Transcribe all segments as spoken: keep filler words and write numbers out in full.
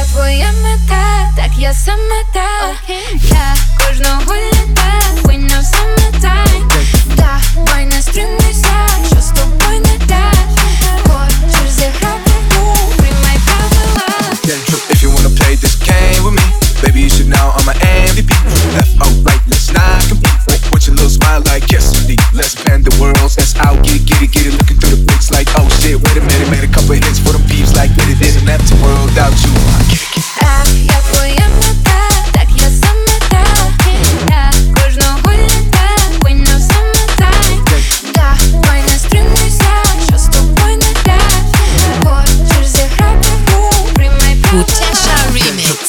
твоя мета, так я сама та. Я кожного літа винна в summertime. Давай не стримуйся, що з тобою не так. Хочеш зіграти, приймай правила. If you wanna play this game with me, baby, you should know I'm an M V P. Left or right, let's not compete. Want your little smile like yes, indeed. Let's plan the worlds, let's out, get it, get it, get it. Looking through the pics like oh shit, wait a minute. Made a couple hits for them peeps like with it. There's an empty world without you. Так, я твоя мета, так я сама та. Я кожного літа винна в summertime. Давай не стримуйся, що з тобою не так. Хочеш зіграти, приймай правила. Kutesha Remix.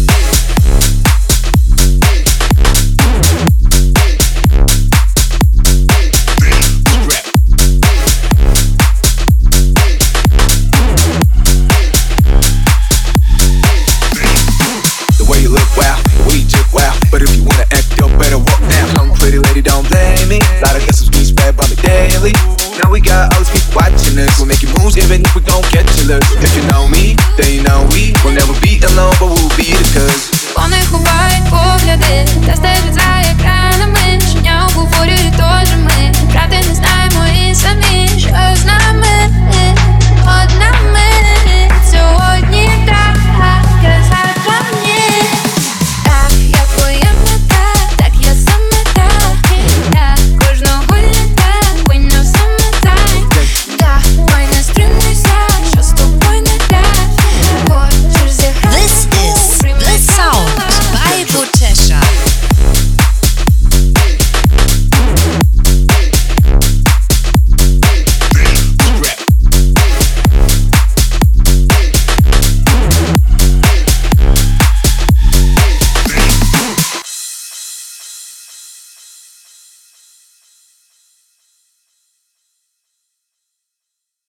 The way you look, wow, the way you look, wow. But if you wanna act, you better walk now. Come pretty lady, don't blame me. Lot of guesses be spread by me daily. Now we got all these people watching us. We're making moves, even if we gon' get you loose. If you know me,